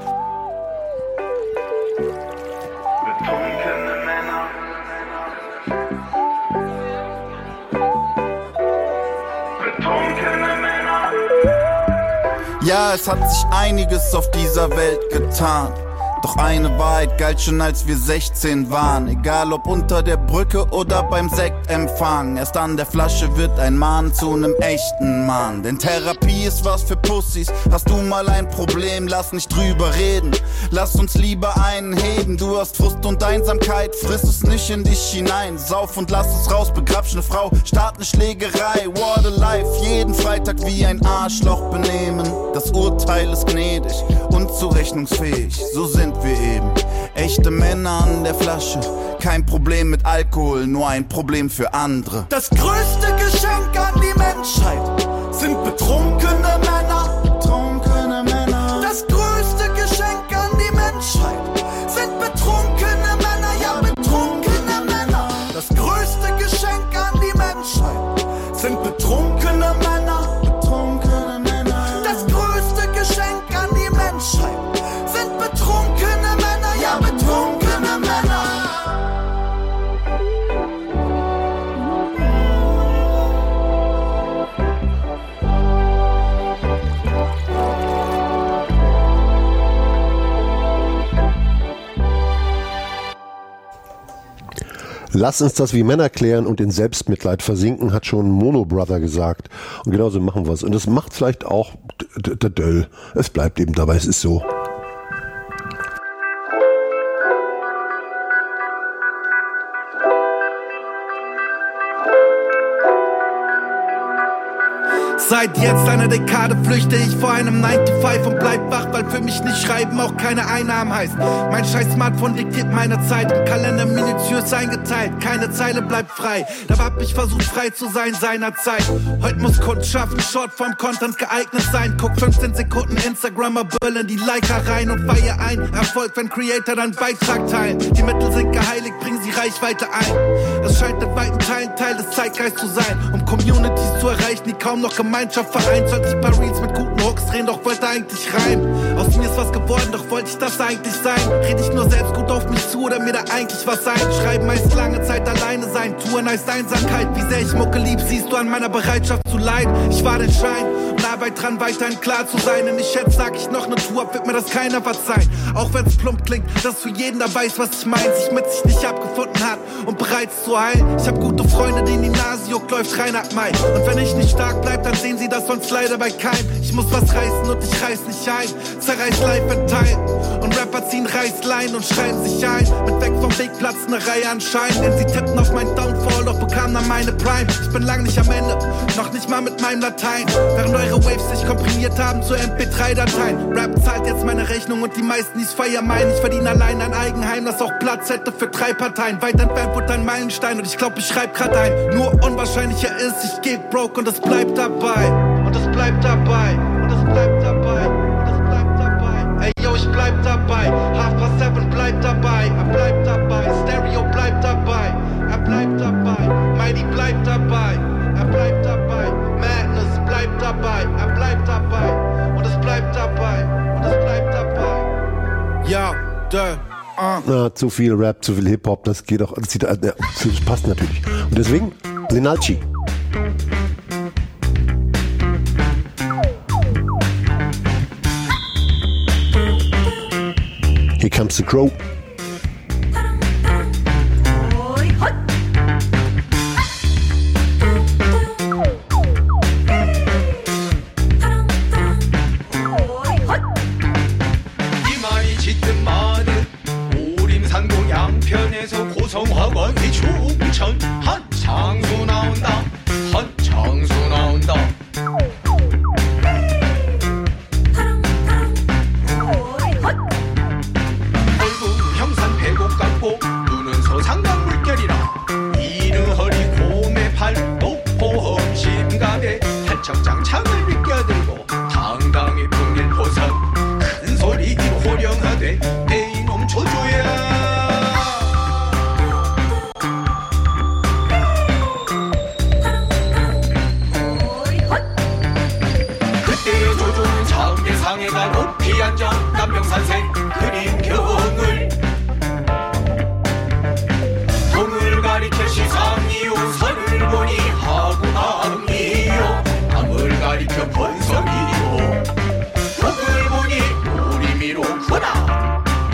Betrunkene Männer. Betrunkene Männer. Ja, es hat sich einiges auf dieser Welt getan. Doch eine Wahrheit galt schon, als wir 16 waren. Egal ob unter der Brücke oder beim Sektempfang. Erst an der Flasche wird ein Mann zu einem echten Mann. Denn Therapie ist was für Pussys. Hast du mal ein Problem, lass nicht drüber reden. Lass uns lieber einen heben. Du hast Frust und Einsamkeit, friss es nicht in dich hinein. Sauf und lass es raus, begrabsch ne Frau, start ne Schlägerei. What a life, jeden Freitag wie ein Arschloch benehmen. Das Urteil ist gnädig und zurechnungsfähig. So sind wir eben echte Männer an der Flasche. Kein Problem mit Alkohol, nur ein Problem für andere. Das größte Geschenk an die Menschheit sind betrunkene Männer. Betrunkene Männer. Das größte Geschenk an die Menschheit Lass uns das wie Männer klären und in Selbstmitleid versinken, hat schon Mono Brother gesagt. Und genauso machen wir es. Und das macht vielleicht auch der Döll. Es bleibt eben dabei, es ist so. Seit jetzt einer Dekade flüchte ich vor einem 9-to-5 und bleib wach, weil für mich nicht schreiben auch keine Einnahmen heißt. Mein scheiß Smartphone diktiert meine Zeit, im Kalender minutiös eingeteilt, keine Zeile bleibt frei. Da hab ich versucht frei zu sein seinerzeit. Heute muss Kundschaft Shortform-Content geeignet sein. Guck 15 Sekunden Instagrammer böllen die Liker rein und feier ein Erfolg, wenn Creator dann Beitrag teilen. Die Mittel sind geheiligt, bringen sie Reichweite ein. Es scheint in weiten Teilen Teil des Zeitgeists zu sein, um Communities zu erreichen, die kaum noch Gemeinschaft vereint. Sollte ich ein paar Reels mit guten Hooks drehen, doch wollte eigentlich reimen. Aus mir ist was geworden, doch wollte ich das eigentlich sein. Red ich nur selbst gut auf mich zu oder mir da eigentlich was ein? Schreiben heißt lange Zeit alleine sein, Touren heißt Einsamkeit. Wie sehr ich Mucke lieb, siehst du an meiner Bereitschaft zu leiden. Ich war den Schein und arbeite dran, weiterhin klar zu sein. Denn ich schätze, sag ich noch ne Tour ab, wird mir das keiner verzeihen. Auch wenn's plump klingt, dass für jeden da weiß, was ich mein. Sich mit sich nicht abgefunden hat und bereit zu heilen. Ich hab gute Freunde, denen die Nase juckt, läuft rein ab Mai. Und wenn ich nicht stark bleib, dann sehen sie das sonst leider bei keinem. Ich muss was reißen und ich reiß nicht ein. Zerreiß live in Teilen. Und Rapper ziehen Reißlein und schreiben sich ein. Mit weg vom Weg platzt eine Reihe an Scheinen. Denn sie tippen auf mein Downfall, doch bekamen dann meine Prime. Ich bin lang nicht am Ende, noch nicht mal mit meinem Latein. Während eure Waves sich komprimiert haben zu MP3-Dateien. Rap zahlt jetzt meine Rechnung und die meisten, die's feiern meinen. Ich verdiene allein ein Eigenheim, das auch Platz hätte für 3 Parteien. Weit entfernt wurde ein Meilenstein und ich glaub, ich schreib grad ein. Nur unwahrscheinlicher ist, ich geh broke und es bleibt dabei. Und es bleibt dabei. Und es bleibt dabei. Und es bleibt dabei. Ey yo, ich bleib dabei. 7:30 bleibt dabei. Er bleibt dabei. Stereo bleibt dabei. Er bleibt dabei. Mighty bleibt dabei. Er bleibt dabei. Madness bleibt dabei. Er bleibt dabei. Und es bleibt dabei. Und es bleibt dabei. Ja, Na, zu viel Rap, zu viel Hip-Hop, das geht auch, das passt natürlich. Und deswegen, Lenalci. Here comes the crow. 양편에서 고성화관이 충천 한창수 나온다 한창수 나온다 얼굴 형산 배곡 같고 눈은 서상강 물결이라 이르 허리 곰의 팔 노포 험심가대 한척장 창을 비껴들고 당당히 풍일포선 큰 소리 호령하되 내 이놈 조조야 상해가 높이 앉아 남병산생 그림경을 동을 가리켜 시상이요 선을 보니 하구함이요 암을 가리켜 번성이요 독을 보니 우리미로구나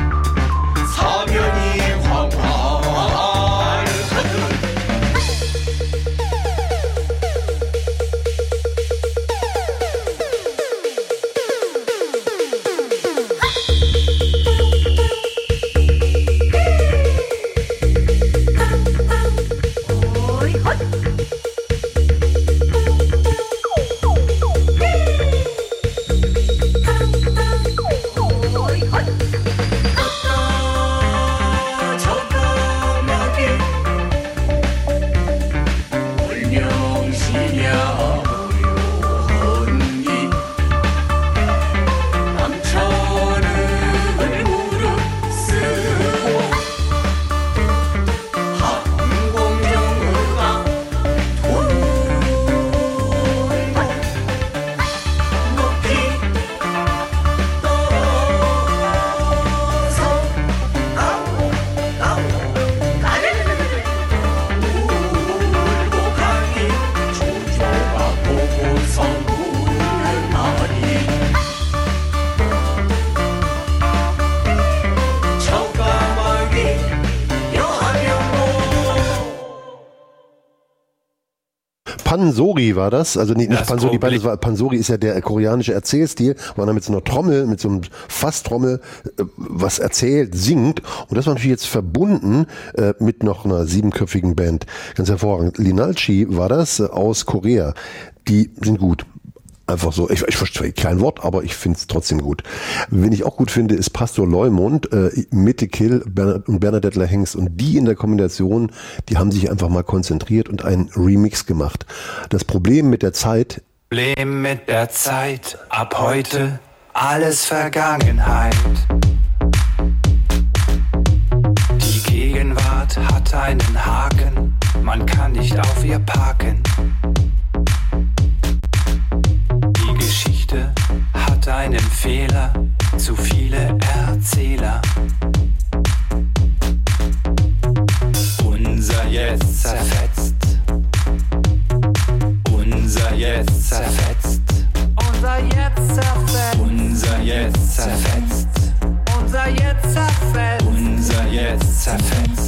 Pansori war das. Also nicht Das Pansori, Problem- das war, Pansori ist ja der koreanische Erzählstil, wo man mit so einer Trommel, mit so einem Fasstrommel was erzählt, singt. Und das war natürlich jetzt verbunden mit noch einer 7-köpfigen Band. Ganz hervorragend. Linalchi war das aus Korea. Die sind gut. Einfach so. Ich verstehe kein Wort, aber ich finde es trotzdem gut. Wen ich auch gut finde, ist Pastor Leumund, Mitte Kill und Bernadette Lahengst. Und die in der Kombination, die haben sich einfach mal konzentriert und einen Remix gemacht. Das Problem mit der Zeit, Problem mit der Zeit, ab heute alles Vergangenheit. Die Gegenwart hat einen Haken, man kann nicht auf ihr parken. Die Geschichte hat einen Fehler, zu viele Erzähler. Unser Jetzt zerfetzt. Unser Jetzt zerfetzt. Unser Jetzt zerfetzt. Unser Jetzt zerfetzt. Unser Jetzt zerfetzt. Unser Jetzt zerfetzt.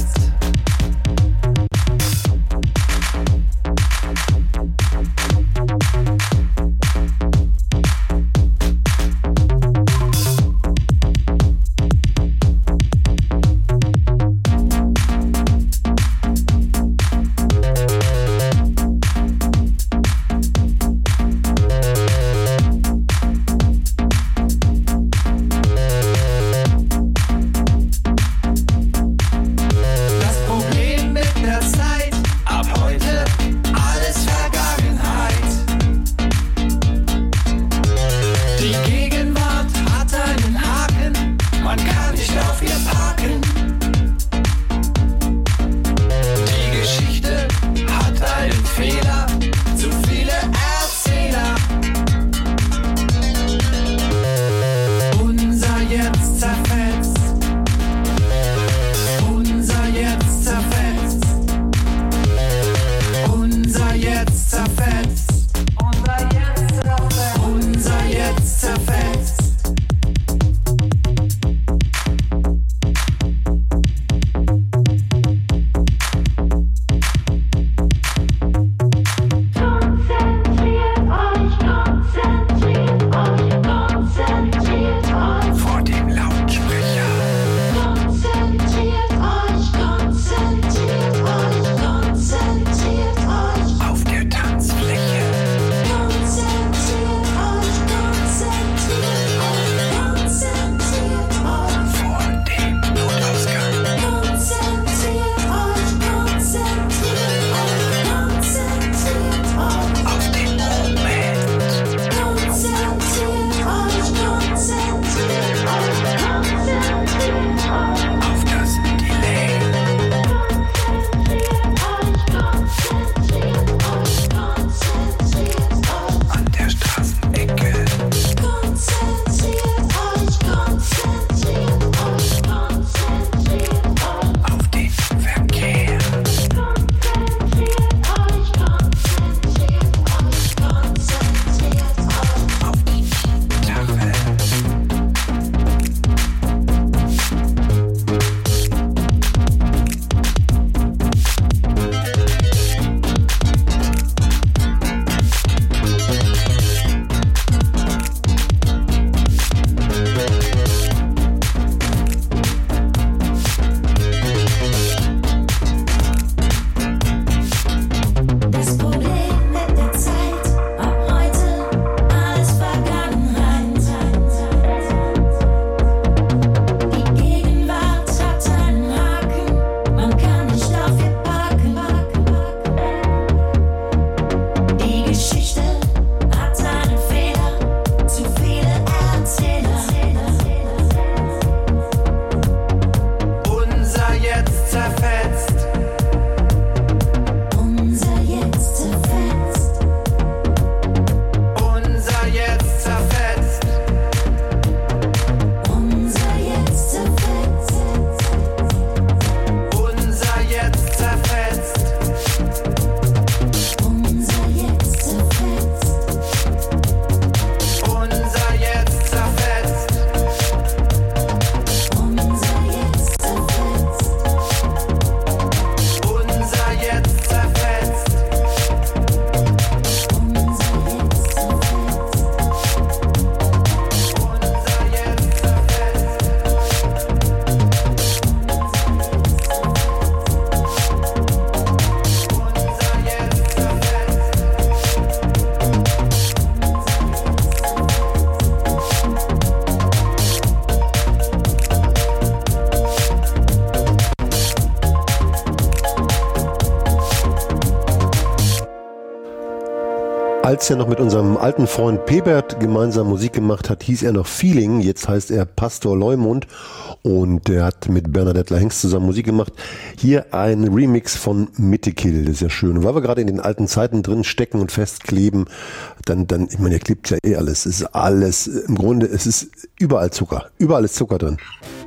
Als er noch mit unserem alten Freund Pebert gemeinsam Musik gemacht hat, hieß er noch Feeling. Jetzt heißt er Pastor Leumund und der hat mit Bernadette Lahengst zusammen Musik gemacht. Hier ein Remix von Mittekill, das ist ja schön. Und weil wir gerade in den alten Zeiten drin stecken und festkleben, dann, ich meine, ihr klebt ja eh alles. Es ist alles, im Grunde, es ist überall Zucker. Überall ist Zucker drin.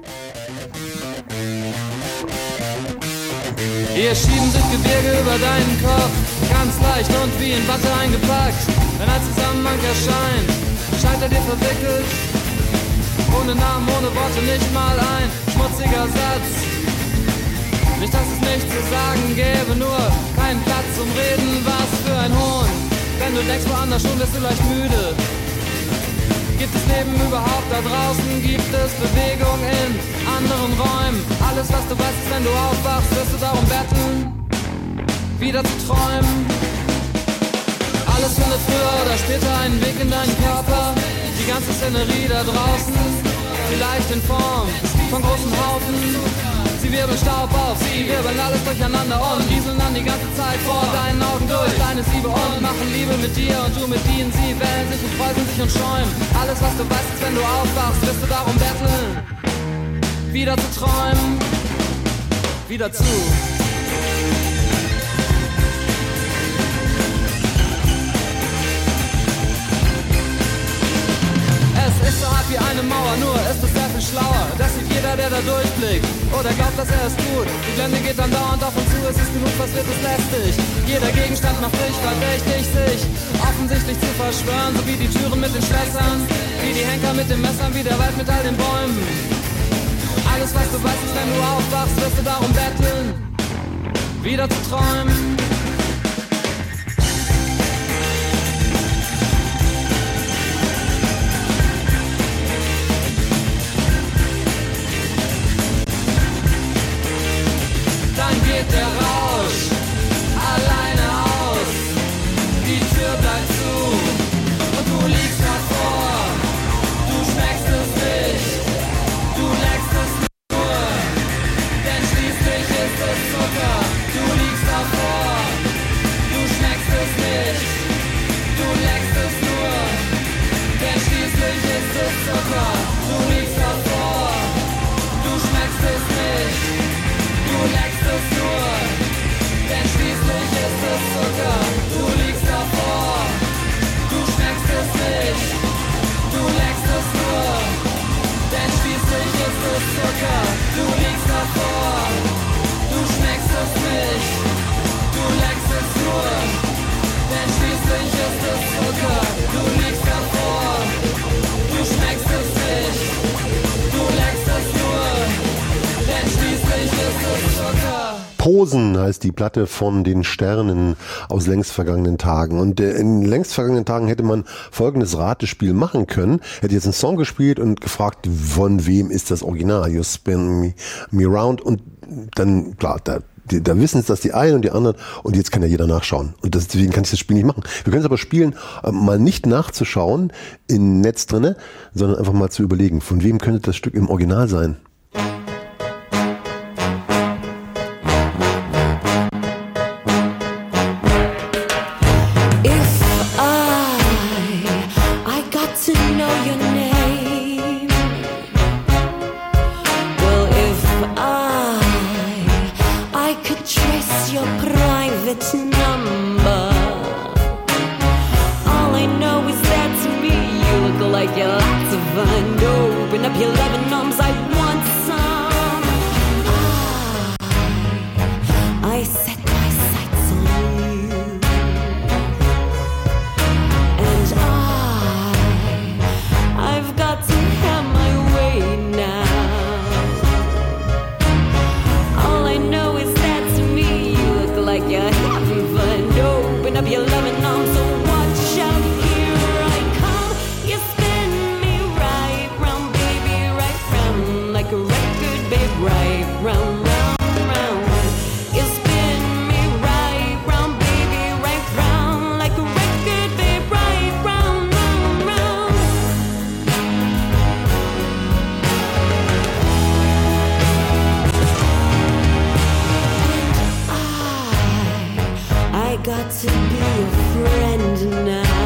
Hier schieben sich Gebirge über deinen Kopf, ganz leicht und wie in Watte eingepackt. Wenn ein Zusammenhang erscheint, scheint er dir verwickelt. Ohne Namen, ohne Worte, nicht mal ein schmutziger Satz. Nicht, dass es nichts zu sagen gäbe, nur keinen Platz zum Reden. Was für ein Hohn, wenn du denkst woanders schon, wirst du leicht müde. Gibt es Leben überhaupt da draußen? Gibt es Bewegung in anderen Räumen? Alles, was du weißt, ist, wenn du aufwachst, wirst du darum betteln, wieder zu träumen. Alles findet früher oder später einen Weg in deinen Körper. Die ganze Szenerie da draußen, vielleicht in Form von großen Haufen. Sie wirbeln Staub auf, sie wirbeln alles durcheinander und rieseln dann die ganze Zeit vor deinen Augen durch. Deine Siebe und machen Liebe mit dir und du mit ihnen. Sie wellen sich und kräuseln sich und schäumen. Alles, was du weißt, ist, wenn du aufwachst, wirst du darum betteln, wieder zu träumen, wieder zu. Es ist so hart wie eine Mauer, nur ist es sehr viel schlauer. Das sieht jeder, der da durchblickt oder glaubt, dass er es tut. Die Blende geht dann dauernd auf und zu, es ist genug, was wird es lästig. Jeder Gegenstand macht dich verdächtig, sich offensichtlich zu verschwören. So wie die Türen mit den Schlössern, wie die Henker mit den Messern, wie der Wald mit all den Bäumen. Alles, was du weißt, ist, wenn du aufwachst, wirst du darum betteln, wieder zu träumen. Dann geht der Rausch alleine aus, die Tür bleibt zu und du liegst davor, du schmeckst es nicht, du leckst es nur, denn schließlich ist es Zucker. Du liegst davor, du schmeckst es nicht, du leckst es nur, denn schließlich ist es Zucker. Du liegst davor, du schmeckst es nicht, du leckst es nur, denn schließlich ist es Zucker. Du liegst davor, du schmeckst es nicht, du leckst es nur, denn schließlich ist es Zucker. Du liegst davor, du schmeckst es nicht, du leckst es nur, denn schließlich ist es Zucker. Du liegst davor, du schmeckst es nicht, du leckst es nur, denn schließlich ist es Zucker. Posen heißt die Platte von den Sternen aus längst vergangenen Tagen. Und in längst vergangenen Tagen hätte man folgendes Ratespiel machen können. Hätte jetzt einen Song gespielt und gefragt, von wem ist das Original? You Spin Me Round. Und dann, klar, da wissen es das die einen und die anderen. Und jetzt kann ja jeder nachschauen. Und deswegen kann ich das Spiel nicht machen. Wir können es aber spielen, mal nicht nachzuschauen im Netz drinne, sondern einfach mal zu überlegen, von wem könnte das Stück im Original sein? got to be a friend now.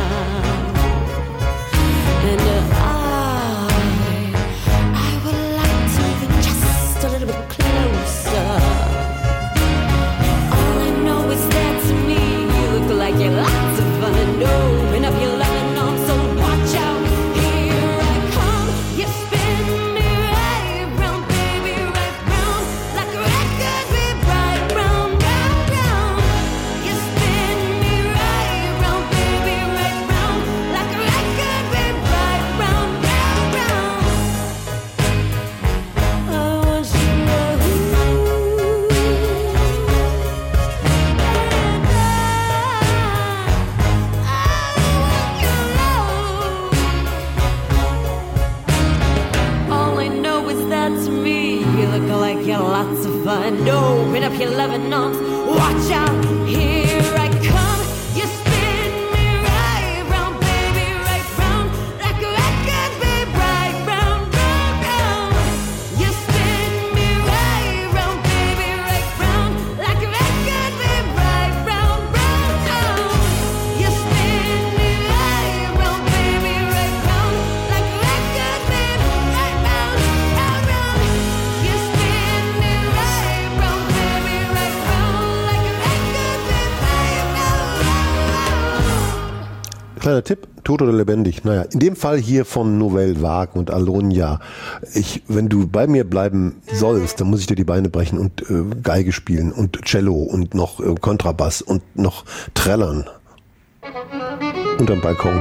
you look like you're lots of fun. Open up your loving arms, watch out, here I come. You spin me right round, baby, right round, like a record, babe, right round, round, round. You spin me right round, baby, right round, like a record, babe, right round, round, round. You spin me right round, baby, right round, like a record, babe, right round, round, round. You spin me right round, baby, right round, like a record, babe, right round, round. Kleiner Tipp, tot oder lebendig? Naja, in dem Fall hier von Nouvelle Vague und Alonia. Wenn du bei mir bleiben sollst, dann muss ich dir die Beine brechen und Geige spielen und Cello und noch Kontrabass und noch trällern. Unterm Balkon.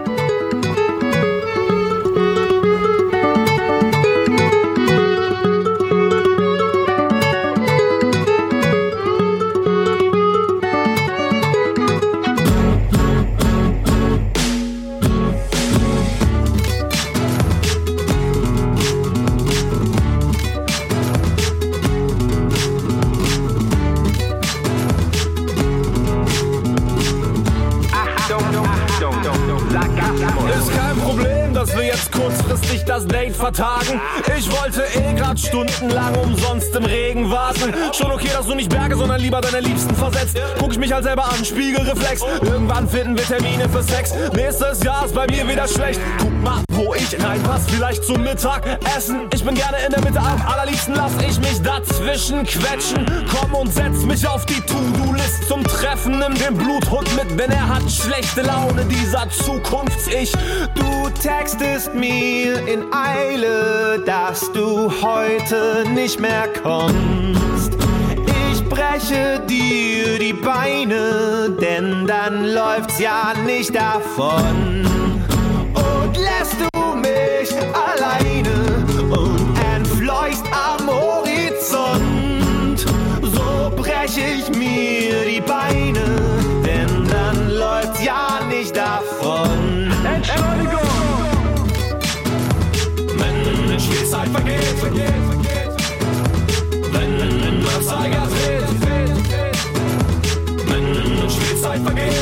Ist kein Problem, dass wir jetzt kurzfristig das Date vertagen. Ich wollte grad stundenlang umsonst im Regen warten. Schon okay, dass du nicht Berge, sondern lieber deine Liebsten versetzt. Guck ich mich halt selber an, Spiegelreflex. Irgendwann finden wir Termine für Sex. Nächstes Jahr ist bei mir wieder schlecht. Guck mal, wo ich reinpass, vielleicht zum Mittagessen. Ich bin gerne in der Mitte, am allerliebsten lass ich mich dazwischen quetschen. Komm und setz mich auf die To-Do-List zum Treffen. Nimm den Bluthund mit, denn er hat schlechte Laune, dieser Zukunfts-Ich. Du textest mir in Eile, dass du heute nicht mehr kommst. Ich breche dir die Beine, denn dann läuft's ja nicht davon. Und lässt du mich alleine und entfleuchst am Horizont, so brech ich mir die Beine, denn dann läuft's ja nicht davon. Entschuldigung! Wenn Spielzeit vergeht, wenn der Zeiger dreht, wenn Spielzeit vergeht,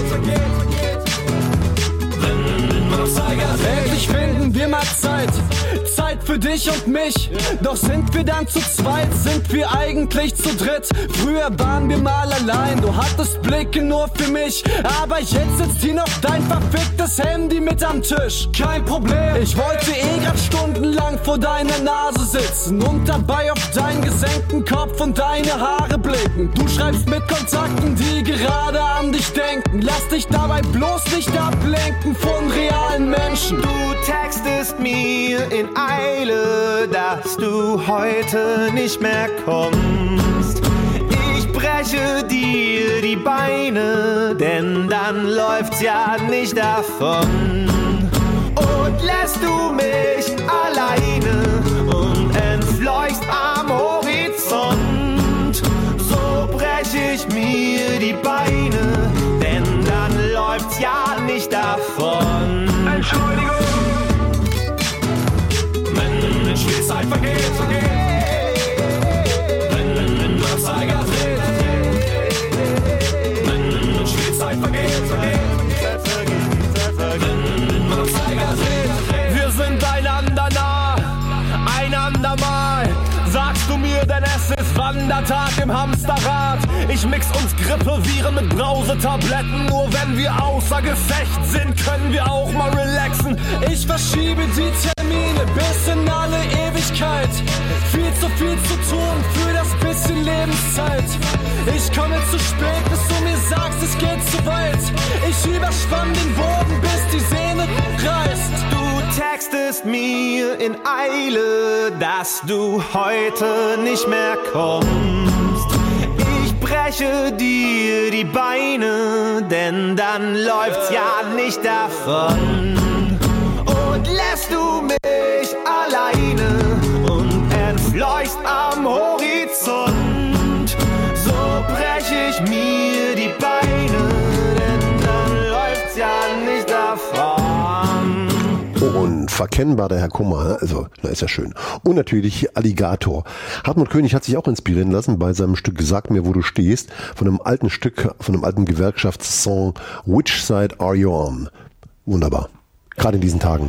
wenn der Zeiger dreht. Endlich finden wir mal Zeit für dich und mich. Doch sind wir dann zu zweit, sind wir eigentlich zu dritt? Früher waren wir mal allein, du hattest Blicke nur für mich. Aber jetzt sitzt hier noch dein verficktes Handy mit am Tisch. Kein Problem, ich wollte grad stundenlang vor deiner Nase sitzen und dabei auf deinen gesenkten Kopf und deine Haare blicken. Du schreibst mit Kontakten, die gerade an dich denken. Lass dich dabei bloß nicht ablenken von realen Menschen. Du textest mir in Eile, dass du heute nicht mehr kommst. Ich breche dir die Beine, denn dann läuft's ja nicht davon. Und lässt du mich alleine und entfleuchst am Horizont, so brech ich mir die Beine, denn dann läuft's ja nicht davon. Entschuldigung! Wenn Spielzeit vergeht, wenn der Zeiger dreht, wenn Spielzeit vergeht, wenn der Zeiger dreht. Wir sind einander nah, einander mal. Sagst du mir, denn es ist Wandertag im Hamsterrad. Ich mix uns Grippeviren mit Brausetabletten. Nur wenn wir außer Gefecht sind, können wir auch mal relaxen. Ich verschiebe die Termine bis in alle Ewigkeit. Viel zu tun für das bisschen Lebenszeit. Ich komme zu spät, bis du mir sagst, es geht zu weit. Ich überspann den Boden, bis die Sehne reißt. Du textest mir in Eile, dass du heute nicht mehr kommst. Ich breche dir die Beine, denn dann läuft's ja nicht davon. Und lässt du mich alleine und entfleuchst am Horizont, so brech ich mir die Beine, denn dann läuft's ja nicht davon. Und verkennbar, der Herr Kummer. Also, na ist ja schön. Und natürlich Alligator. Hartmut König hat sich auch inspirieren lassen bei seinem Stück Sag mir, wo du stehst, von einem alten Stück, von einem alten Gewerkschaftssong Which Side Are You On? Wunderbar. Gerade in diesen Tagen.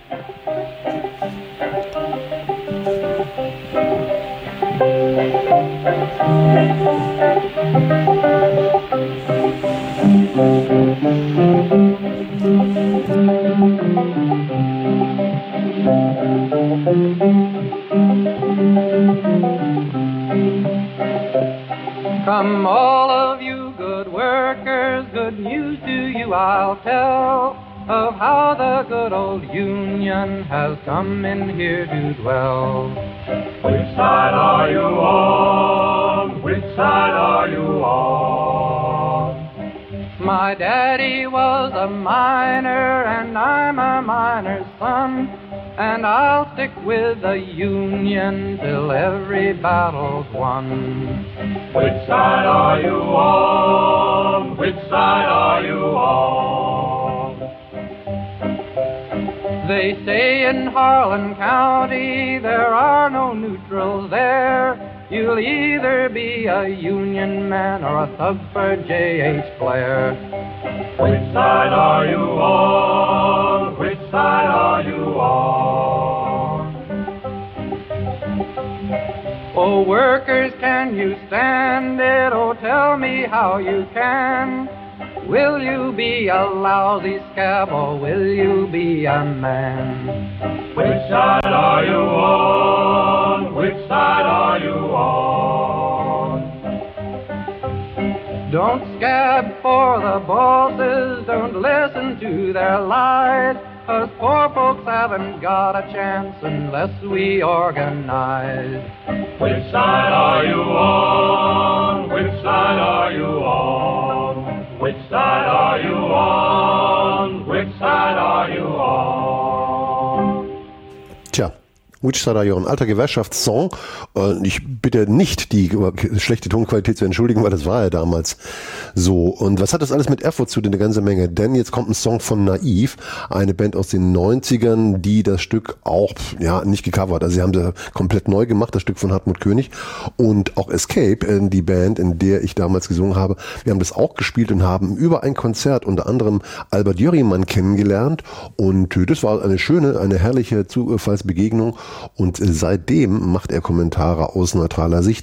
Come all of you good workers, good news to you I'll tell of how the good old Union has come in here to dwell. Which side are you on? Which side are you on? My daddy was a miner and I'm a miner's son, and I'll stick with the Union till every battle's won. Which side are you on? Which side are you on? They say in Harlan County there are no neutrals there. You'll either be a Union man or a thug for J.H. Blair. Which side are you on? Which side are you on? Oh, workers, can you stand it? Oh, tell me how you can. Will you be a lousy scab or will you be a man? Which side are you on? Which side are you on? Don't scab for the bosses, don't listen to their lies, 'cause poor folks haven't got a chance unless we organize. Which side are you on? Which side are you on? Which side are you on? Which side are you on? Tja, Which Side Are You On? Alter Gewerkschaftssong. Ich bitte nicht die schlechte Tonqualität zu entschuldigen, weil das war ja damals so. Und was hat das alles mit Erfurt zu tun? Eine ganze Menge. Denn jetzt kommt ein Song von Naiv, eine Band aus den 90ern, die das Stück auch nicht gecovert. Also sie haben das komplett neu gemacht, das Stück von Hartmut König. Und auch Escape, die Band, in der ich damals gesungen habe, wir haben das auch gespielt und haben über ein Konzert unter anderem Albert Jörimann kennengelernt. Und das war eine herrliche Zufallsbegegnung. Und seitdem macht er Kommentare aus neutraler Sicht.